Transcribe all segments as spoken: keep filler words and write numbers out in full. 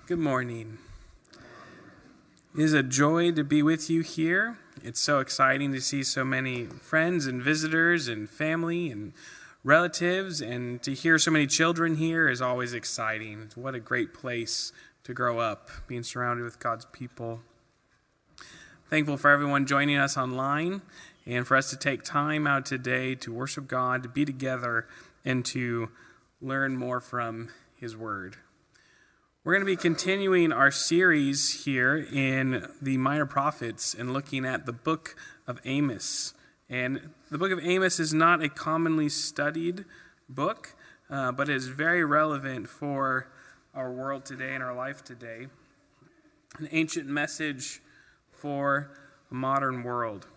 Good morning. It is a joy to be with you here. It's so exciting to see so many friends and visitors and family and relatives, and to hear so many children here is always exciting. What a great place to grow up, being surrounded with God's people. Thankful for everyone joining us online and for us to take time out today to worship God, to be together, and to learn more from His Word. We're going to be continuing our series here in the Minor Prophets and looking at the book of Amos. And the book of Amos is not a commonly studied book, uh, but it is very relevant for our world today and our life today. An ancient message for a modern world.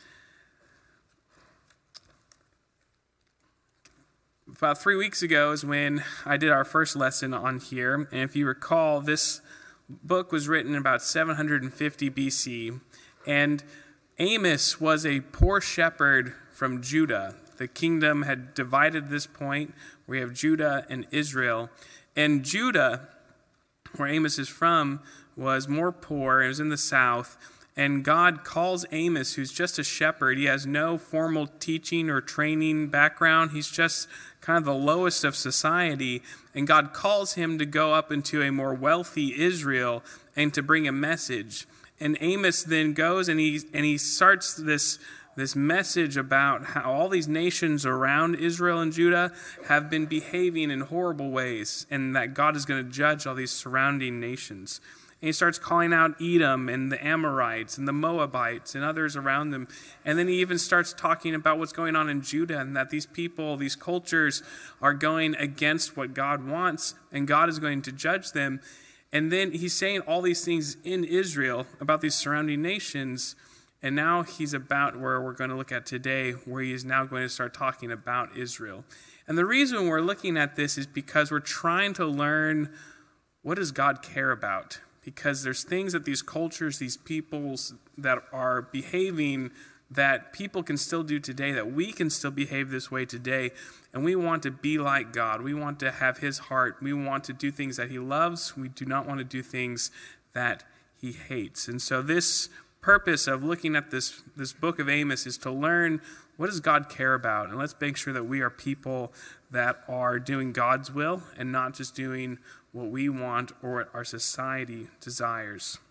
About three weeks ago is when I did our first lesson on here. And if you recall, this book was written in about seven hundred fifty B C. And Amos was a poor shepherd from Judah. The kingdom had divided at this point. We have Judah and Israel. And Judah, where Amos is from, was more poor. It was in the south. And God calls Amos, who's just a shepherd. He has no formal teaching or training background. He's just kind of the lowest of society. And God calls him to go up into a more wealthy Israel and to bring a message. And Amos then goes and he and he starts this, this message about how all these nations around Israel and Judah have been behaving in horrible ways, and that God is going to judge all these surrounding nations. And he starts calling out Edom and the Amorites and the Moabites and others around them. And then he even starts talking about what's going on in Judah, and that these people, these cultures, are going against what God wants, and God is going to judge them. And then he's saying all these things in Israel about these surrounding nations. And now he's about where we're going to look at today, where he is now going to start talking about Israel. And the reason we're looking at this is because we're trying to learn, what does God care about? Because there's things that these cultures, these peoples that are behaving, that people can still do today, that we can still behave this way today. And we want to be like God. We want to have His heart. We want to do things that He loves. We do not want to do things that He hates. And so this purpose of looking at this, this book of Amos is to learn, what does God care about? And let's make sure that we are people that are doing God's will and not just doing what we want or what our society desires.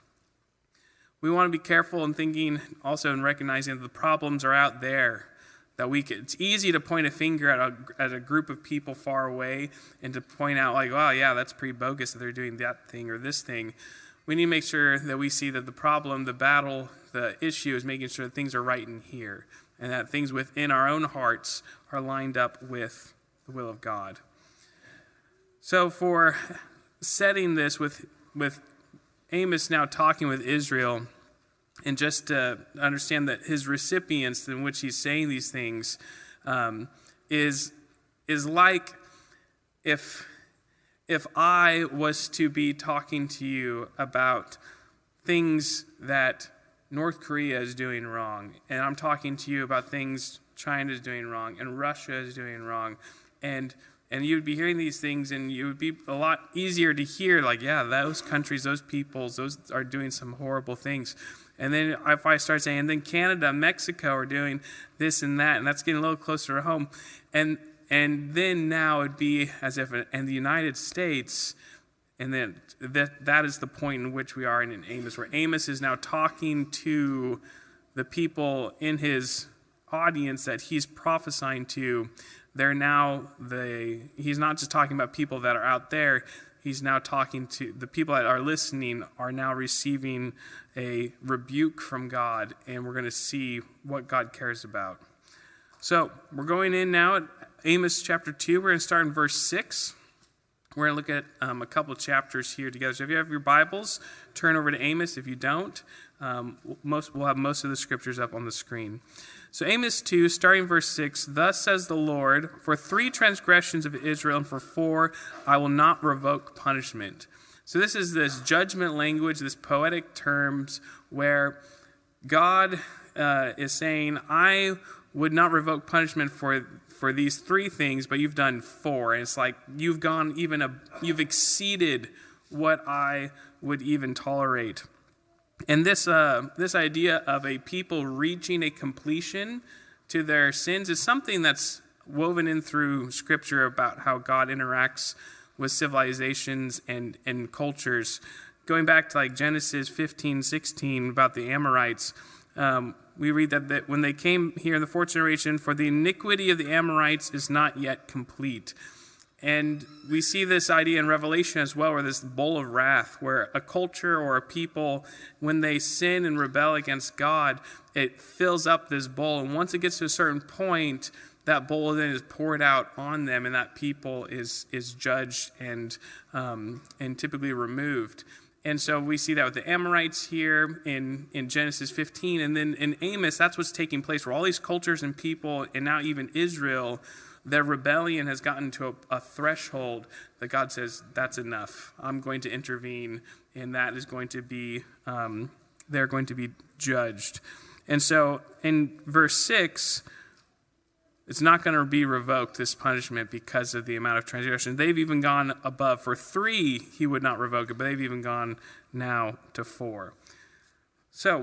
We want to be careful in thinking, also in recognizing that the problems are out there. That we could, it's easy to point a finger at a, at a group of people far away and to point out like, oh yeah, that's pretty bogus that they're doing that thing or this thing. We need to make sure that we see that the problem, the battle, the issue is making sure that things are right in here, and that things within our own hearts are lined up with the will of God. So for setting this with, with Amos now talking with Israel, and just to understand that his recipients in which he's saying these things um, is, is like if, if I was to be talking to you about things that North Korea is doing wrong, and I'm talking to you about things China is doing wrong, and Russia is doing wrong, and And you would be hearing these things, and it would be a lot easier to hear, like, yeah, those countries, those peoples, those are doing some horrible things. And then if I start saying, and then Canada, Mexico are doing this and that, and that's getting a little closer to home. And and then now it'd be as if, in the United States, and then that that is the point in which we are in Amos, where Amos is now talking to the people in his audience that he's prophesying to. They're now the, he's not just talking about people that are out there, he's now talking to the people that are listening are now receiving a rebuke from God, and we're going to see what God cares about. So we're going in now at Amos chapter two. We're going to start in verse six. We're going to look at um, a couple of chapters here together. So if you have your Bibles, turn over to Amos. If you don't, um, most, we'll have most of the scriptures up on the screen. So Amos two, starting verse six, "Thus says the Lord, for three transgressions of Israel, and for four I will not revoke punishment." So this is this judgment language, this poetic terms, where God uh, is saying, I would not revoke punishment for for these three things, but you've done four. And it's like you've gone even a, you've exceeded what I would even tolerate. And this uh, this idea of a people reaching a completion to their sins is something that's woven in through Scripture about how God interacts with civilizations and, and cultures. Going back to like Genesis fifteen, sixteen about the Amorites, um, we read that, that when they came here in the fourth generation, for the iniquity of the Amorites is not yet complete. And we see this idea in Revelation as well, where this bowl of wrath, where a culture or a people, when they sin and rebel against God, it fills up this bowl. And once it gets to a certain point, that bowl then is poured out on them, and that people is is judged and um, and typically removed. And so we see that with the Amorites here in, in Genesis fifteen. And then in Amos, that's what's taking place, where all these cultures and people, and now even Israel, their rebellion has gotten to a, a threshold that God says, that's enough. I'm going to intervene, and that is going to be, um, they're going to be judged. And so in verse six, it's not going to be revoked, this punishment, because of the amount of transgression. They've even gone above. For three, he would not revoke it, but they've even gone now to four. So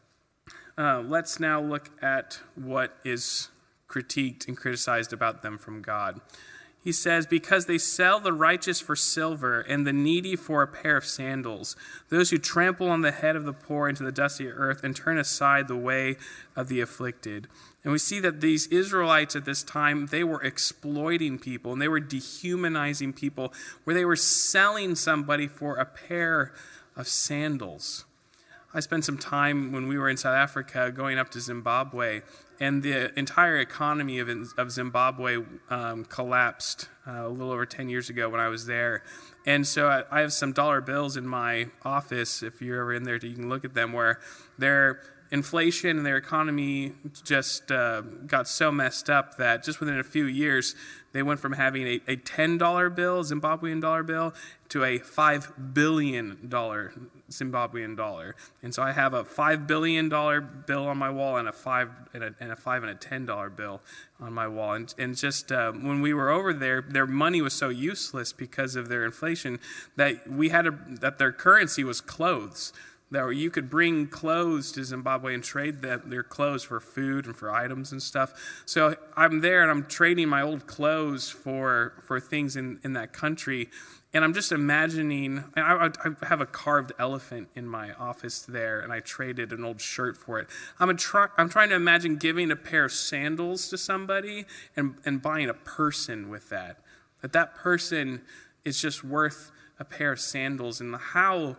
uh, let's now look at what is critiqued and criticized about them from God. He says, because they sell the righteous for silver and the needy for a pair of sandals, those who trample on the head of the poor into the dusty earth and turn aside the way of the afflicted. And we see that these Israelites at this time, they were exploiting people and they were dehumanizing people, where they were selling somebody for a pair of sandals. I spent some time when we were in South Africa going up to Zimbabwe, and the entire economy of, of Zimbabwe um, collapsed uh, a little over ten years ago when I was there. And so I, I have some dollar bills in my office, if you're ever in there, you can look at them, where their inflation and their economy just uh, got so messed up that just within a few years, they went from having a, a ten dollar bill, Zimbabwean dollar bill, to a five billion dollars Zimbabwean dollar. And so I have a five billion dollars bill on my wall and a five and a, and a five and a ten dollar bill on my wall. And, and just uh, when we were over there, their money was so useless because of their inflation that we had a, that their currency was clothes. That you could bring clothes to Zimbabwe and trade that, their clothes for food and for items and stuff. So I'm there and I'm trading my old clothes for for things in, in that country. And I'm just imagining, I, I have a carved elephant in my office there, and I traded an old shirt for it. I'm, a try, I'm trying to imagine giving a pair of sandals to somebody and, and buying a person with that. That that person is just worth a pair of sandals. And how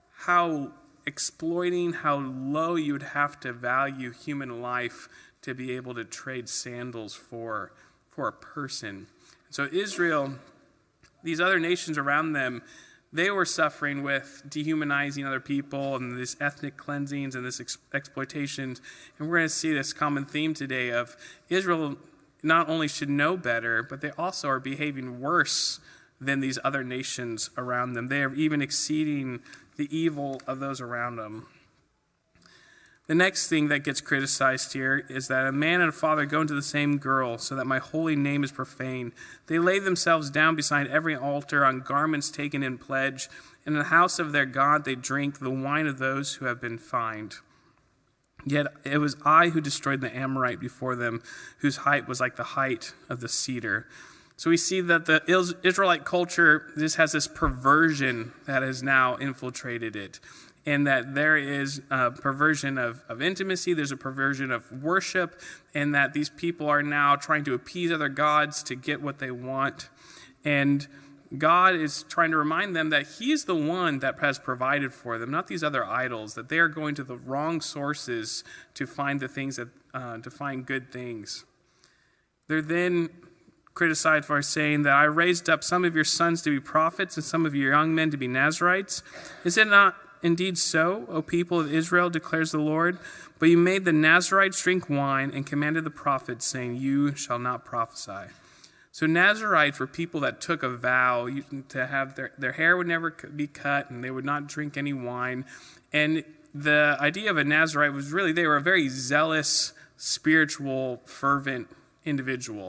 how exploiting, how low you would have to value human life to be able to trade sandals for, for a person. So Israel, these other nations around them, they were suffering with dehumanizing other people and this ethnic cleansings and this ex- exploitation. And we're going to see this common theme today of Israel not only should know better, but they also are behaving worse than these other nations around them. They are even exceeding the evil of those around them. The next thing that gets criticized here is that a man and a father go into the same girl, so that my holy name is profaned. They lay themselves down beside every altar on garments taken in pledge, and in the house of their God they drink the wine of those who have been fined. Yet it was I who destroyed the Amorite before them, whose height was like the height of the cedar. So we see that the Israelite culture, this has this perversion that has now infiltrated it. And that there is a perversion of, of intimacy, there's a perversion of worship, and that these people are now trying to appease other gods to get what they want. And God is trying to remind them that He's the one that has provided for them, not these other idols, that they are going to the wrong sources to find the things that, uh, to find good things. They're then criticized for saying that I raised up some of your sons to be prophets and some of your young men to be Nazirites. Is it not indeed so, O people of Israel, declares the Lord? But you made the Nazirites drink wine and commanded the prophets, saying, you shall not prophesy. So Nazirites were people that took a vow to have their, their hair would never be cut and they would not drink any wine. And the idea of a Nazirite was really they were a very zealous, spiritual, fervent individual,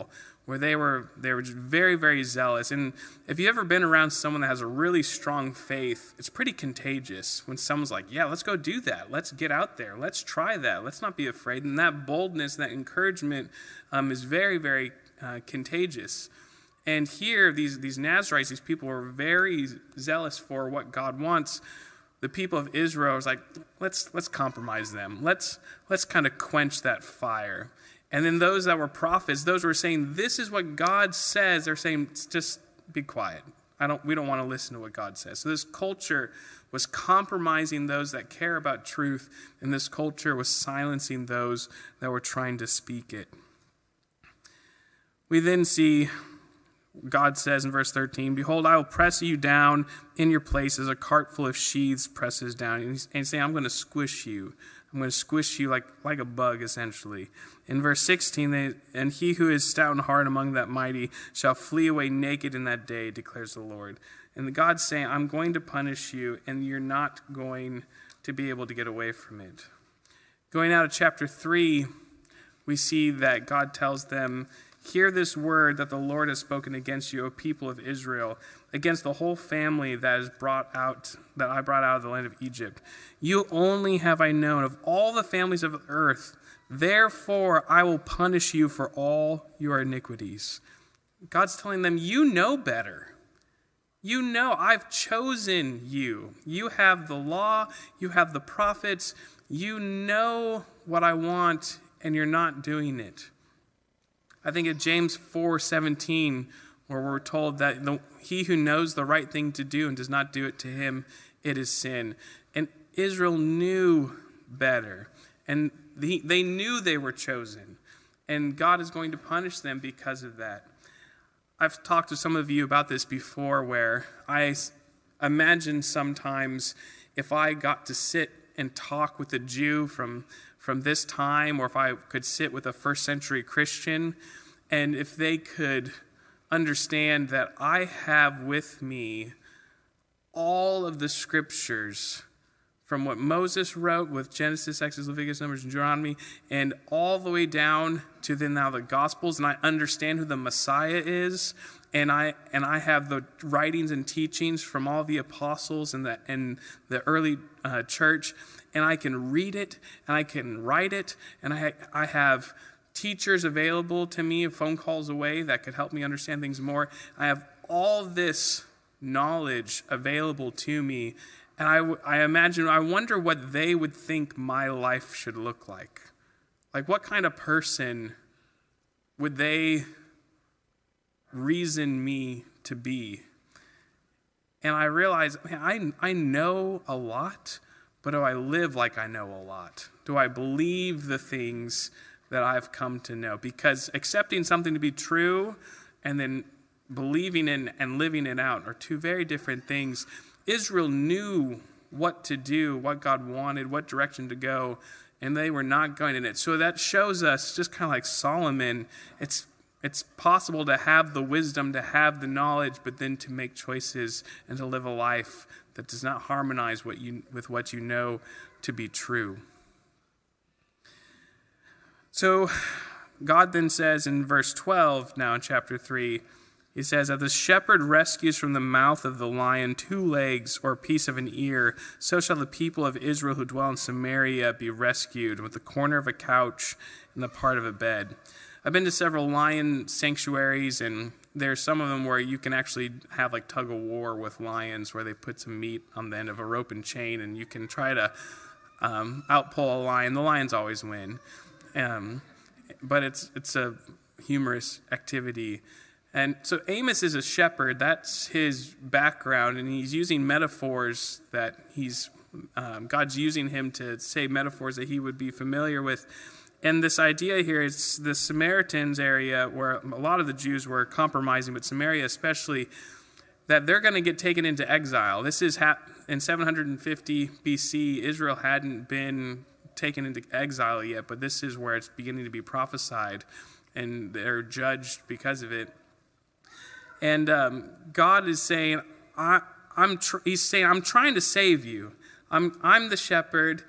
where they were they were very, very zealous. And if you've ever been around someone that has a really strong faith, it's pretty contagious when someone's like, yeah, let's go do that. Let's get out there. Let's try that. Let's not be afraid. And that boldness, that encouragement um, is very, very uh, contagious. And here, these, these Nazarites, these people were very zealous for what God wants. The people of Israel was like, let's let's compromise them. Let's let's kind of quench that fire. And then those that were prophets, those were saying, this is what God says. They're saying, just be quiet. I don't. We don't want to listen to what God says. So this culture was compromising those that care about truth, and this culture was silencing those that were trying to speak it. We then see God says in verse thirteen, behold, I will press you down in your place as a cart full of sheaves presses down. And he's, and he's saying, I'm going to squish you. I'm going to squish you like, like a bug, essentially. In verse sixteen, they, and he who is stout in heart among that mighty shall flee away naked in that day, declares the Lord. And God's saying, I'm going to punish you, and you're not going to be able to get away from it. Going out of chapter three, we see that God tells them, hear this word that the Lord has spoken against you, O people of Israel, against the whole family that is brought out, that I brought out of the land of Egypt. You only have I known of all the families of the earth. Therefore, I will punish you for all your iniquities. God's telling them, you know better. You know, I've chosen you. You have the law. You have the prophets. You know what I want, and you're not doing it. I think of James four seventeen, where we're told that the, he who knows the right thing to do and does not do it, to him it is sin. And Israel knew better. And the, they knew they were chosen. And God is going to punish them because of that. I've talked to some of you about this before, where I imagine sometimes if I got to sit and talk with a Jew from from this time, or if I could sit with a first century Christian, and if they could understand that I have with me all of the scriptures from what Moses wrote with Genesis, Exodus, Leviticus, Numbers, and Deuteronomy, and all the way down to then now the Gospels, and I understand who the Messiah is, and I and I have the writings and teachings from all the apostles and the and the early uh, church, and I can read it, and I can write it, and I I have teachers available to me, phone calls away, that could help me understand things more. I have all this knowledge available to me, and I, I imagine, I wonder what they would think my life should look like. Like, what kind of person would they reason me to be? And I realize, man, I, I know a lot, but do I live like I know a lot? Do I believe the things that I've come to know? Because accepting something to be true and then believing in and living it out are two very different things. Israel knew what to do, what God wanted, what direction to go, and they were not going in it. So that shows us, just kind of like Solomon, it's it's possible to have the wisdom, to have the knowledge, but then to make choices and to live a life that does not harmonize what you, with what you know to be true. So God then says in verse twelve, now in chapter three, he says, that the shepherd rescues from the mouth of the lion two legs or a piece of an ear, so shall the people of Israel who dwell in Samaria be rescued with the corner of a couch and the part of a bed. I've been to several lion sanctuaries, and there's some of them where you can actually have like tug of war with lions, where they put some meat on the end of a rope and chain, and you can try to um, outpull a lion. The lions always win. Um, but it's it's a humorous activity. And so Amos is a shepherd. That's his background, and he's using metaphors that he's um, God's using him to say metaphors that he would be familiar with. And this idea here is the Samaritans area, where a lot of the Jews were compromising, but Samaria especially, that they're going to get taken into exile. This is ha- in seven hundred fifty B C. Israel hadn't been taken into exile yet, but this is where it's beginning to be prophesied, and they're judged because of it. And um, God is saying, I, I'm. Tr- he's saying, I'm trying to save you. I'm. I'm the shepherd.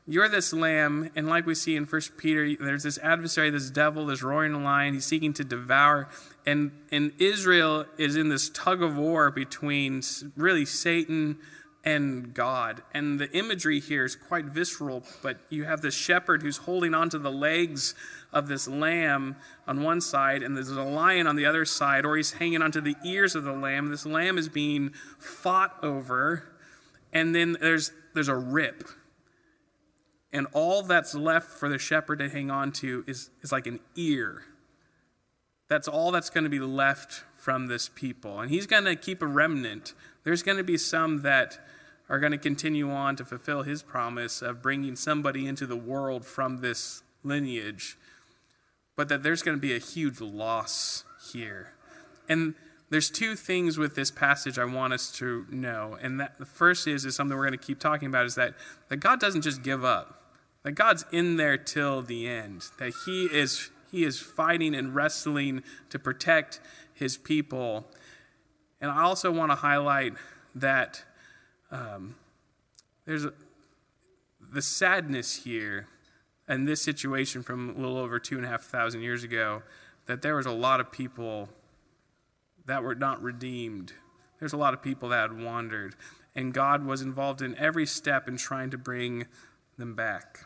you're this lamb, and like we see in First Peter, there's this adversary, this devil, this roaring lion. He's seeking to devour. And, and Israel is in this tug of war between really Satan and God. And the imagery here is quite visceral, but you have this shepherd who's holding onto the legs of this lamb on one side, and there's a lion on the other side, or he's hanging onto the ears of the lamb. This lamb is being fought over, and then there's there's a rip. And all that's left for the shepherd to hang on to is, is like an ear. That's all that's going to be left from this people. And he's going to keep a remnant. There's going to be some that are going to continue on to fulfill his promise of bringing somebody into the world from this lineage. But that there's going to be a huge loss here. And there's two things with this passage I want us to know. And that the first is, is something we're going to keep talking about, is that, that God doesn't just give up. That God's in there till the end. That he is he is fighting and wrestling to protect his people. And I also want to highlight that um, there's a, the sadness here in this situation from a little over two and a half thousand years ago, that there was a lot of people that were not redeemed. There's a lot of people that had wandered. And God was involved in every step in trying to bring them back.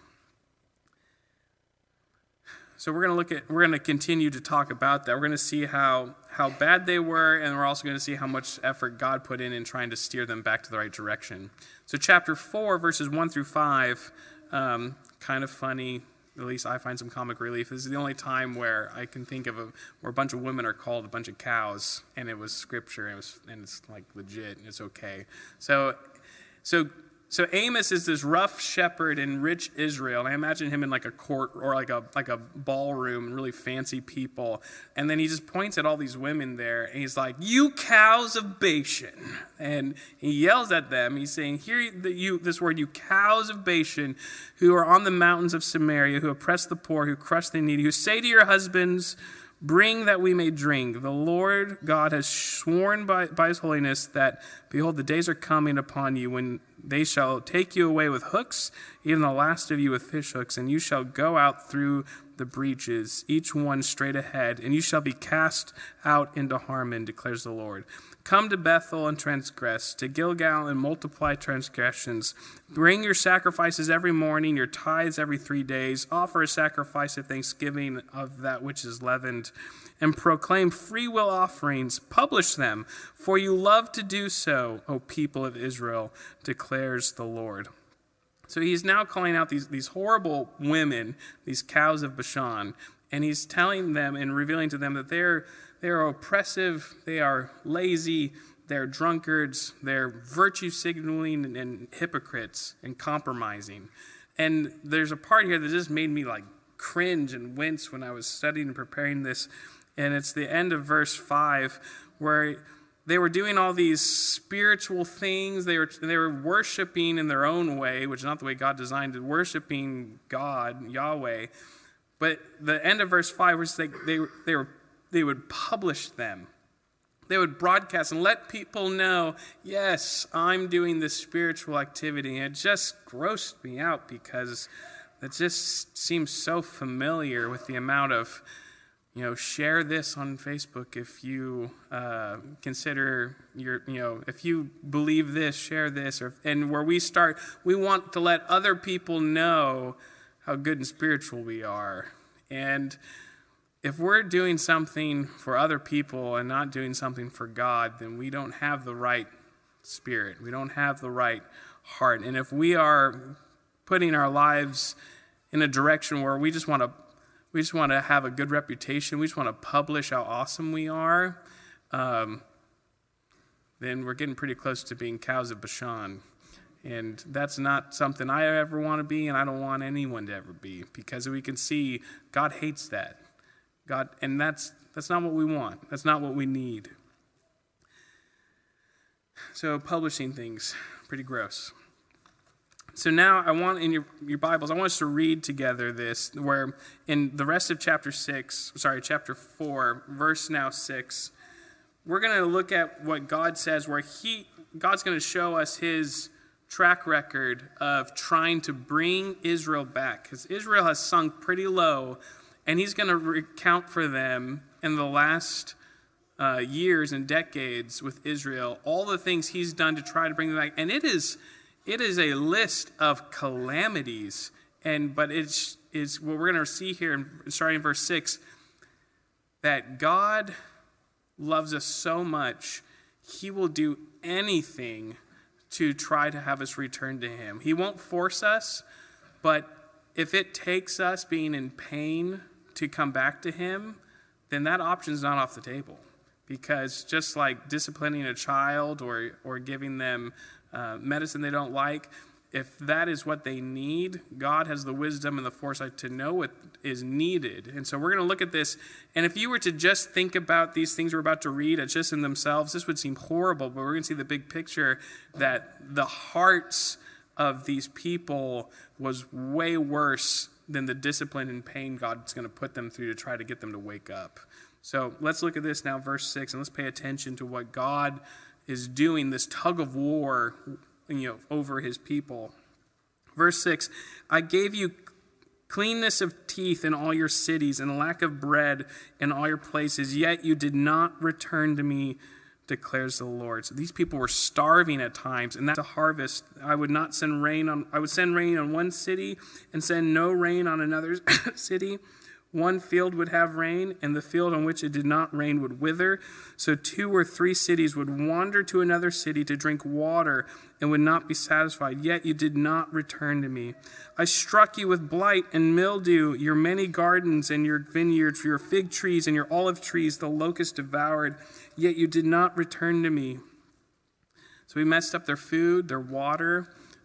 So we're going to look at, we're going to continue to talk about that. We're going to see how, how bad they were, and we're also going to see how much effort God put in in trying to steer them back to the right direction. So chapter four, verses one through five, um, kind of funny. At least I find some comic relief. This is the only time where I can think of a, where a bunch of women are called a bunch of cows, and it was scripture, and, it was, and it's like legit, and it's okay. So, so. So Amos is this rough shepherd in rich Israel. And I imagine him in like a court or like a like a ballroom, really fancy people. And then he just points at all these women there, and he's like, "You cows of Bashan!" And he yells at them. He's saying, "Hear the, you this word, you cows of Bashan, who are on the mountains of Samaria, who oppress the poor, who crush the needy, who say to your husbands, 'Bring that we may drink.' The Lord God has sworn by, by his holiness that, behold, the days are coming upon you when they shall take you away with hooks, even the last of you with fish hooks, and you shall go out through the breaches, each one straight ahead, and you shall be cast out into Harmon, declares the Lord. Come to Bethel and transgress, to Gilgal and multiply transgressions. Bring your sacrifices every morning, your tithes every three days. Offer a sacrifice of thanksgiving of that which is leavened, and proclaim free will offerings. Publish them, for you love to do so, O people of Israel, declares the Lord." So he's now calling out these, these horrible women, these cows of Bashan, and he's telling them and revealing to them that they're they're oppressive, they are lazy, they're drunkards, they're virtue signaling and, and hypocrites and compromising. And there's a part here that just made me like cringe and wince when I was studying and preparing this. And it's the end of verse five, where they were doing all these spiritual things. They were they were worshiping in their own way, which is not the way God designed it, worshiping God, Yahweh. But the end of verse five was they they they were they would publish them. They would broadcast and let people know, yes, I'm doing this spiritual activity. And it just grossed me out because it just seems so familiar with the amount of, you know, share this on Facebook if you uh, consider your, you know, if you believe this, share this. Or, and where we start, we want to let other people know how good and spiritual we are. And if we're doing something for other people and not doing something for God, then we don't have the right spirit. We don't have the right heart. And if we are putting our lives in a direction where we just want to we just want to have a good reputation, we just want to publish how awesome we are, um, then we're getting pretty close to being cows of Bashan. And that's not something I ever want to be, and I don't want anyone to ever be, because we can see God hates that. God, and that's that's not what we want. That's not what we need. So publishing things, pretty gross. So now I want in your, your Bibles, I want us to read together this, where in the rest of chapter six, sorry, chapter four, verse now six, we're going to look at what God says, where he God's going to show us his track record of trying to bring Israel back, because Israel has sunk pretty low, and he's going to recount for them in the last uh, years and decades with Israel all the things he's done to try to bring them back. And it is it is a list of calamities. And but it's is what we're going to see here, in, starting in verse six, that God loves us so much, he will do anything to try to have us return to him. He won't force us, but if it takes us being in pain to come back to him, then that option is not off the table. Because just like disciplining a child or, or giving them uh, medicine they don't like, if that is what they need, God has the wisdom and the foresight to know what is needed. And so we're going to look at this. And if you were to just think about these things we're about to read as just in themselves, this would seem horrible. But we're going to see the big picture that the hearts of these people was way worse than the discipline and pain God's going to put them through to try to get them to wake up. So let's look at this now, verse six, and let's pay attention to what God is doing, this tug of war, you know, over his people. Verse six, I gave you cleanness of teeth in all your cities and lack of bread in all your places, yet you did not return to me, declares the Lord. So these people were starving at times, and that's a harvest. I would not send rain on, I would send rain on one city and send no rain on another city. One field would have rain, and the field on which it did not rain would wither. So two or three cities would wander to another city to drink water and would not be satisfied. Yet you did not return to me. I struck you with blight and mildew, your many gardens and your vineyards, your fig trees and your olive trees, the locust devoured. Yet you did not return to me. So we messed up their food, their water,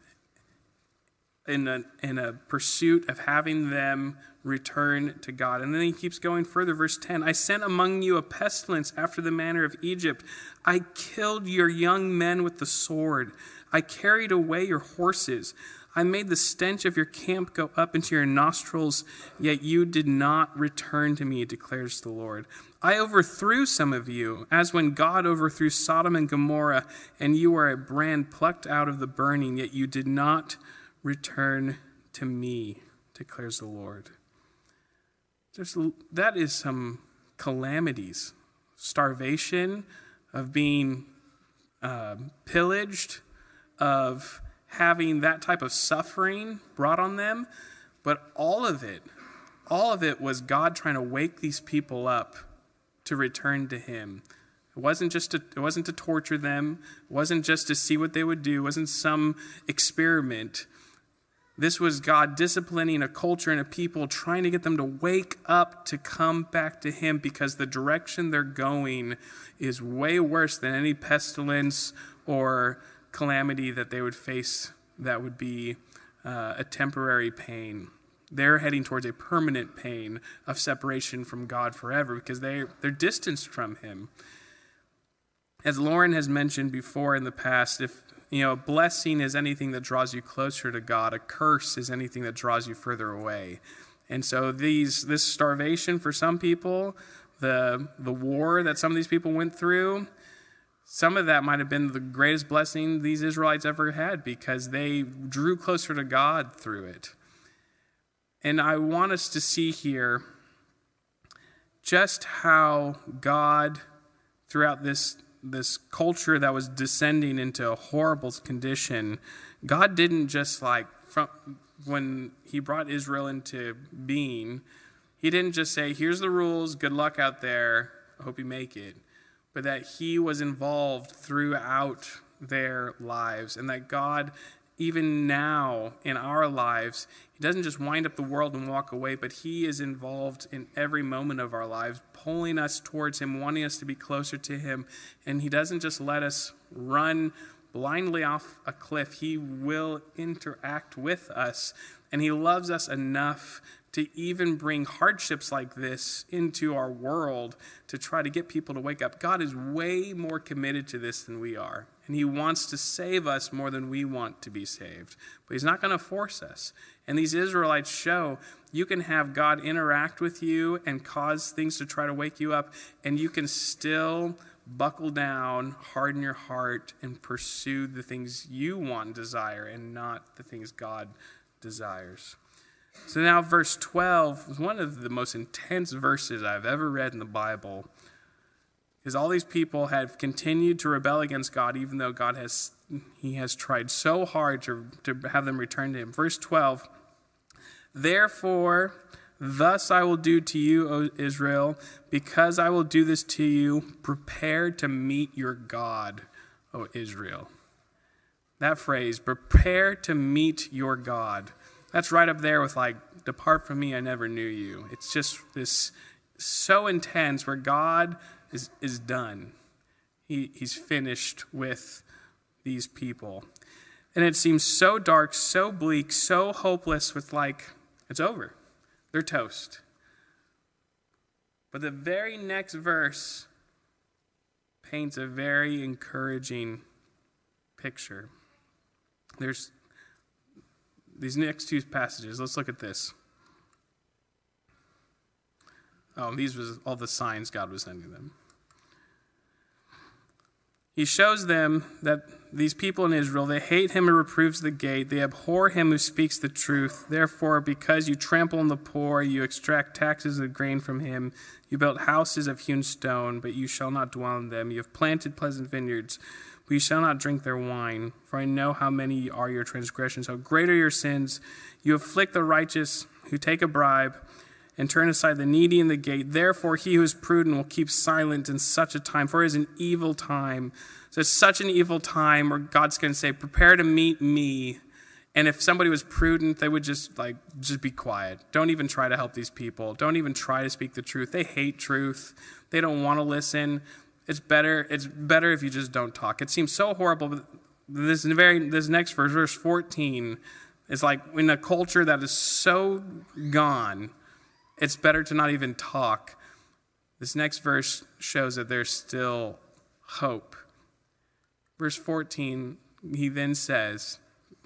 in a, in a pursuit of having them return to God. And then he keeps going further, verse ten. I sent among you a pestilence after the manner of Egypt. I killed your young men with the sword. I carried away your horses. I made the stench of your camp go up into your nostrils, yet you did not return to me, declares the Lord. I overthrew some of you, as when God overthrew Sodom and Gomorrah, and you were a brand plucked out of the burning, yet you did not return to me, declares the Lord. There's, that is some calamities. Starvation, of being uh, pillaged, of having that type of suffering brought on them. But all of it, all of it was God trying to wake these people up to return to him. It wasn't just to, it wasn't to torture them. It wasn't just to see what they would do. It wasn't some experiment. This was God disciplining a culture and a people, trying to get them to wake up to come back to him, because the direction they're going is way worse than any pestilence or calamity that they would face that would be uh, a temporary pain. They're heading towards a permanent pain of separation from God forever, because they, they're distanced from him. As Lauren has mentioned before in the past, if You know, a blessing is anything that draws you closer to God. A curse is anything that draws you further away. And so these this starvation for some people, the the war that some of these people went through, some of that might have been the greatest blessing these Israelites ever had, because they drew closer to God through it. And I want us to see here just how God, throughout this this culture that was descending into a horrible condition, God didn't just like, from when he brought Israel into being, he didn't just say, here's the rules, good luck out there, I hope you make it. But that he was involved throughout their lives, and that God, even now in our lives, he doesn't just wind up the world and walk away, but he is involved in every moment of our lives, pulling us towards him, wanting us to be closer to him. And he doesn't just let us run blindly off a cliff. He will interact with us, and he loves us enough to even bring hardships like this into our world to try to get people to wake up. God is way more committed to this than we are, and he wants to save us more than we want to be saved. But he's not going to force us. And these Israelites show you can have God interact with you and cause things to try to wake you up, and you can still buckle down, harden your heart, and pursue the things you want and desire and not the things God desires. So now verse twelve is one of the most intense verses I've ever read in the Bible, because all these people have continued to rebel against God, even though God has he has tried so hard to, to have them return to him. Verse twelve, therefore, thus I will do to you, O Israel, because I will do this to you, prepare to meet your God, O Israel. That phrase, prepare to meet your God. That's right up there with like, depart from me, I never knew you. It's just this so intense where God is, is done. He, he's finished with these people. And it seems so dark, so bleak, so hopeless with like, it's over. They're toast. But the very next verse paints a very encouraging picture. There's these next two passages. Let's look at this. Oh, these was all the signs God was sending them. He shows them that these people in Israel, they hate him who reproves the gate. They abhor him who speaks the truth. Therefore, because you trample on the poor, you extract taxes of grain from him. You built houses of hewn stone, but you shall not dwell in them. You have planted pleasant vineyards, but you shall not drink their wine. For I know how many are your transgressions, how great are your sins. You afflict the righteous who take a bribe, and turn aside the needy in the gate. Therefore, he who is prudent will keep silent in such a time, for it is an evil time. So it's such an evil time where God's going to say, prepare to meet me. And if somebody was prudent, they would just like just be quiet. Don't even try to help these people. Don't even try to speak the truth. They hate truth. They don't want to listen. It's better. It's better if you just don't talk. It seems so horrible. But this very this next verse, verse fourteen, is like in a culture that is so gone. It's better to not even talk. This next verse shows that there's still hope. Verse fourteen, he then says,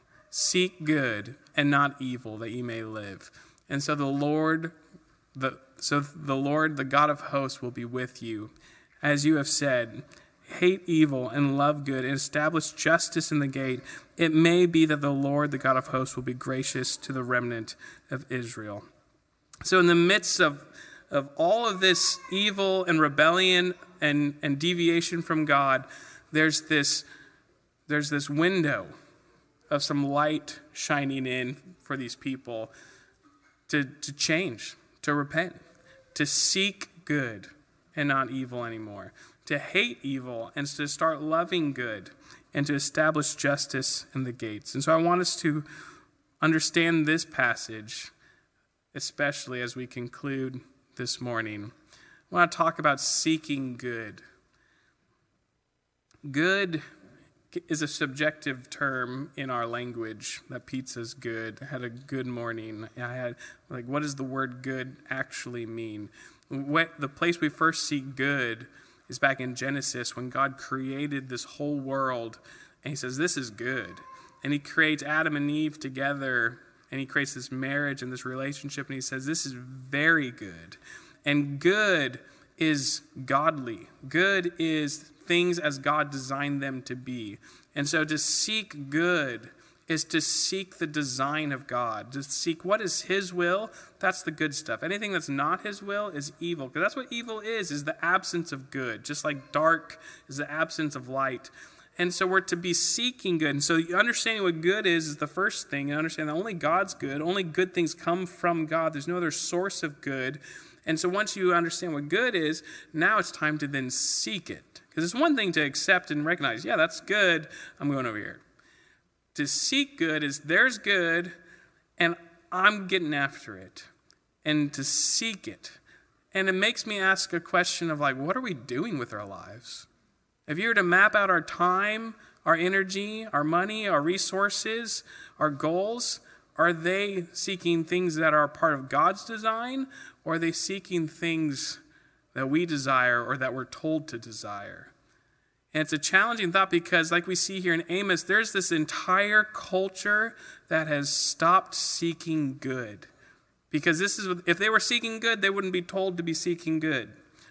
seek good and not evil, that ye may live. And so the Lord, the so the Lord, the God of hosts, will be with you. As you have said, hate evil and love good and establish justice in the gate. It may be that the Lord, the God of hosts, will be gracious to the remnant of Israel. So in the midst of, of all of this evil and rebellion and, and deviation from God, there's this, there's this window of some light shining in for these people to, to change, to repent, to seek good and not evil anymore, to hate evil and to start loving good and to establish justice in the gates. And so I want us to understand this passage, especially as we conclude this morning. I want to talk about seeking good. Good is a subjective term in our language, that pizza's good. I had a good morning. I had, like, what does the word good actually mean? What, the place we first see good is back in Genesis when God created this whole world, and he says, this is good. And he creates Adam and Eve together, and he creates this marriage and this relationship, and he says, this is very good. And good is godly. Good is things as God designed them to be. And so to seek good is to seek the design of God. To seek what is his will, that's the good stuff. Anything that's not his will is evil. Because that's what evil is, is the absence of good. Just like dark is the absence of light. And so we're to be seeking good. And so understanding what good is is the first thing. And understand that only God's good. Only good things come from God. There's no other source of good. And so once you understand what good is, now it's time to then seek it. Because it's one thing to accept and recognize, yeah, that's good. I'm going over here. To seek good is there's good, and I'm getting after it. And to seek it. And it makes me ask a question of like, what are we doing with our lives? If you were to map out our time, our energy, our money, our resources, our goals, are they seeking things that are part of God's design, or are they seeking things that we desire or that we're told to desire? And it's a challenging thought because, like we see here in Amos, there's this entire culture that has stopped seeking good. Because this is, if they were seeking good, they wouldn't be told to be seeking good.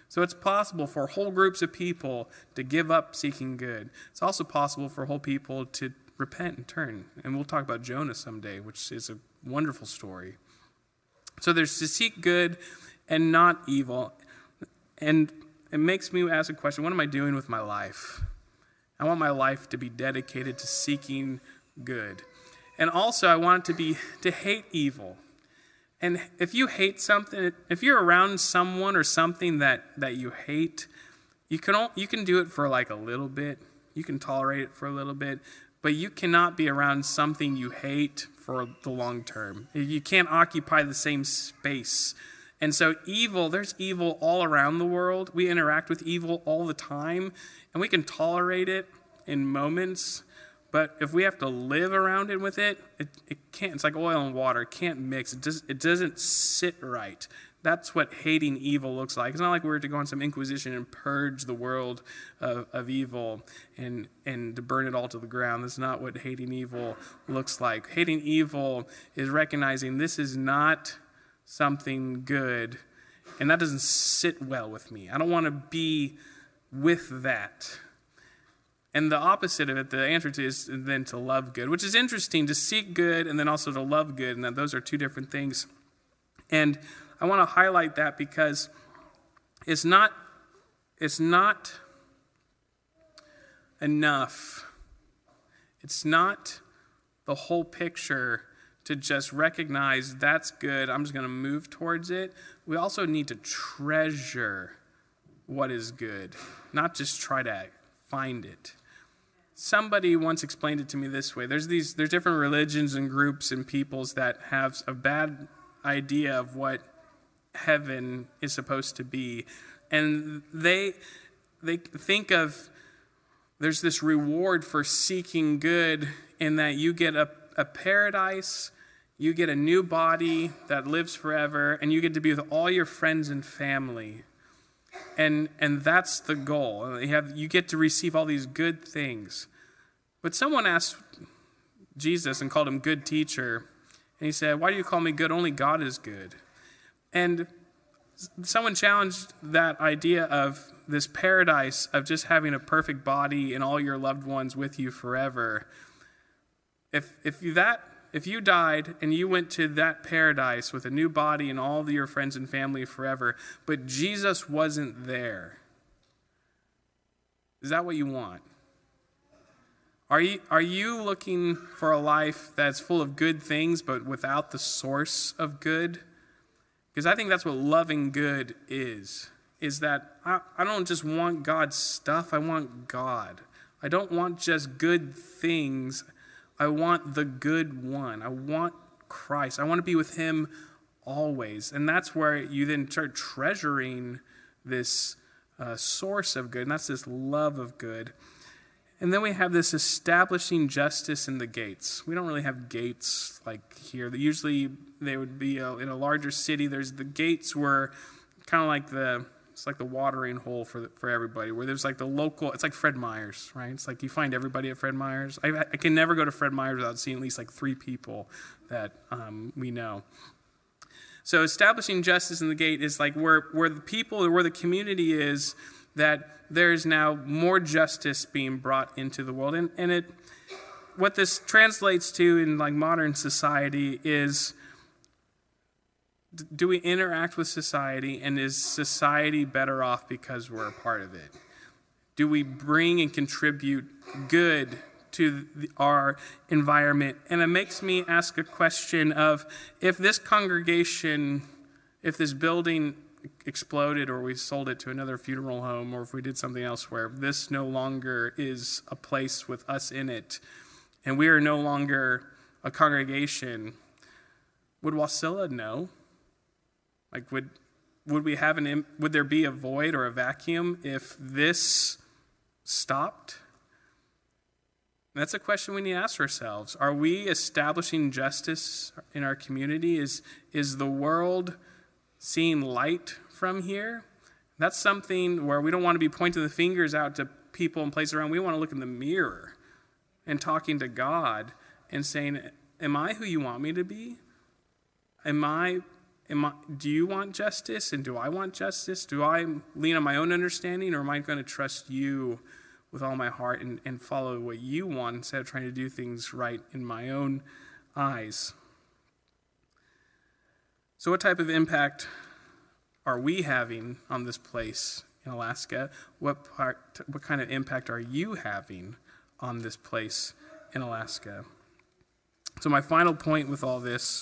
So it's possible for whole groups of people to give up seeking good. It's also possible for whole people to repent and turn. And we'll talk about Jonah someday, which is a wonderful story. So there's to seek good and not evil. And it makes me ask a question, what am I doing with my life? I want my life to be dedicated to seeking good. And also I want it to be to hate evil. And if you hate something, if you're around someone or something that, that you hate, you can you can do it for like a little bit. You can tolerate it for a little bit, but you cannot be around something you hate for the long term. You can't occupy the same space. And so evil, there's evil all around the world. We interact with evil all the time, and we can tolerate it in moments. But if we have to live around it with it, it, it can't. It's like oil and water. It can't mix. It, just, it doesn't sit right. That's what hating evil looks like. It's not like we're to go on some inquisition and purge the world of, of evil and, and to burn it all to the ground. That's not what hating evil looks like. Hating evil is recognizing this is not something good, and that doesn't sit well with me. I don't want to be with that. And the opposite of it, the answer to is then to love good, which is interesting, to seek good and then also to love good, and that those are two different things. And I want to highlight that because it's not, it's not enough. It's not the whole picture to just recognize that's good, I'm just going to move towards it. We also need to treasure what is good, not just try to find it. Somebody once explained it to me this way. There's these there's different religions and groups and peoples that have a bad idea of what heaven is supposed to be. And they they think of there's this reward for seeking good in that you get a, a paradise, you get a new body that lives forever, and you get to be with all your friends and family. And and that's the goal. You have you get to receive all these good things. But someone asked Jesus and called him good teacher. And he said, why do you call me good? Only God is good. And someone challenged that idea of this paradise of just having a perfect body and all your loved ones with you forever. If if you that if you died and you went to that paradise with a new body and all of your friends and family forever, but Jesus wasn't there, is that what you want? Are you are you looking for a life that's full of good things but without the source of good? Because I think that's what loving good is, is that I, I don't just want God's stuff, I want God. I don't want just good things, I want the good one. I want Christ. I want to be with him always. And that's where you then start treasuring this uh, source of good, and that's this love of good. And then we have this establishing justice in the gates. We don't really have gates like here. Usually they would be uh, in a larger city. There's the gates were kind of like the it's like the watering hole for the, for everybody. Where there's like the local. It's like Fred Meyer's, right? It's like you find everybody at Fred Meyer's. I, I can never go to Fred Meyer's without seeing at least like three people that um, we know. So establishing justice in the gate is like where where the people or where the community is, that there's now more justice being brought into the world. And, and it, what this translates to in like modern society is, do we interact with society, and is society better off because we're a part of it? Do we bring and contribute good to the, our environment? And it makes me ask a question of, if this congregation, if this building exploded or we sold it to another funeral home, or if we did something else where this no longer is a place with us in it and we are no longer a congregation, would Wasilla know? Like would would we have an would there be a void or a vacuum if this stopped? That's a question we need to ask ourselves. Are we establishing justice in our community? Is is the world seeing light from here? That's something where we don't want to be pointing the fingers out to people and places around. We want to look in the mirror and talking to God and saying, am I who you want me to be? Am I am I, do you want justice, and do I want justice? Do I lean on my own understanding, or am I going to trust you with all my heart and, and follow what you want instead of trying to do things right in my own eyes? So what type of impact are we having on this place in Alaska? What part, what kind of impact are you having on this place in Alaska? So my final point with all this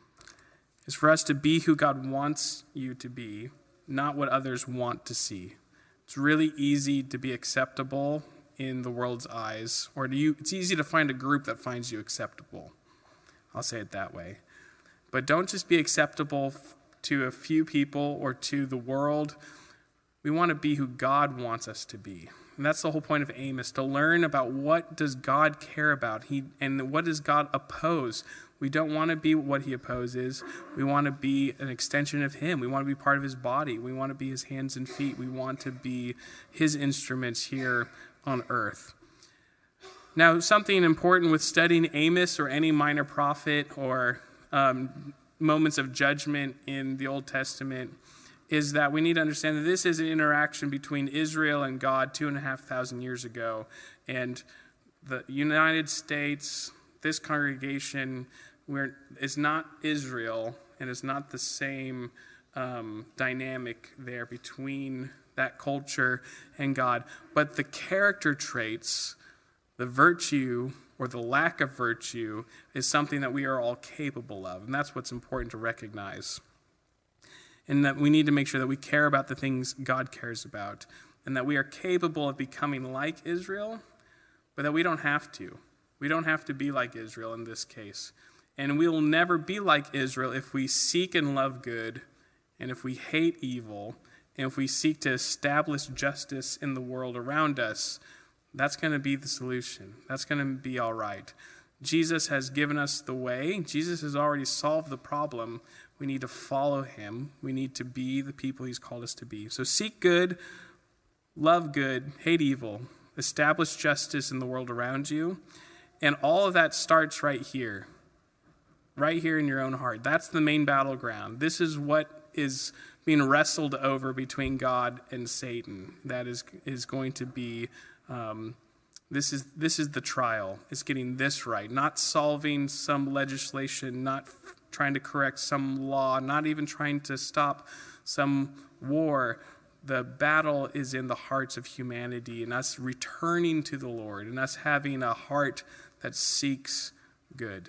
is for us to be who God wants you to be, not what others want to see. It's really easy to be acceptable in the world's eyes, or do you, it's easy to find a group that finds you acceptable. I'll say it that way. But don't just be acceptable to a few people or to the world. We want to be who God wants us to be. And that's the whole point of Amos, to learn about what does God care about, he, and what does God oppose. We don't want to be what he opposes. We want to be an extension of him. We want to be part of his body. We want to be his hands and feet. We want to be his instruments here on earth. Now, something important with studying Amos or any minor prophet or um, moments of judgment in the Old Testament is that we need to understand that this is an interaction between Israel and God two and a half thousand years ago. And the United States, this congregation, we're, is not Israel, and it's not the same um, dynamic there between that culture and God. But the character traits, the virtue or the lack of virtue, is something that we are all capable of. And that's what's important to recognize. And that we need to make sure that we care about the things God cares about, and that we are capable of becoming like Israel, but that we don't have to. We don't have to be like Israel in this case. And we will never be like Israel if we seek and love good, and if we hate evil, and if we seek to establish justice in the world around us. That's going to be the solution. That's going to be all right. Jesus has given us the way. Jesus has already solved the problem. We need to follow him. We need to be the people he's called us to be. So seek good, love good, hate evil, establish justice in the world around you. And all of that starts right here, right here in your own heart. That's the main battleground. This is what is being wrestled over between God and Satan. That is, is going to be... Um, This is this is the trial, is getting this right, not solving some legislation, not f- trying to correct some law, not even trying to stop some war. The battle is in the hearts of humanity, and us returning to the Lord, and us having a heart that seeks good.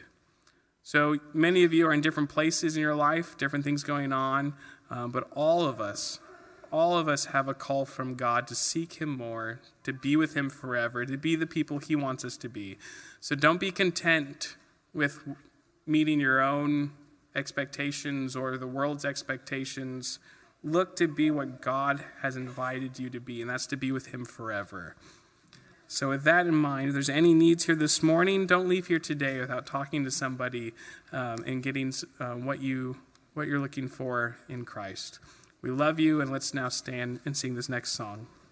So many of you are in different places in your life, different things going on, um, but all of us, All of us have a call from God to seek him more, to be with him forever, to be the people he wants us to be. So don't be content with meeting your own expectations or the world's expectations. Look to be what God has invited you to be, and that's to be with him forever. So with that in mind, if there's any needs here this morning, don't leave here today without talking to somebody um, and getting uh, what you what you're looking for in Christ. We love you, and let's now stand and sing this next song.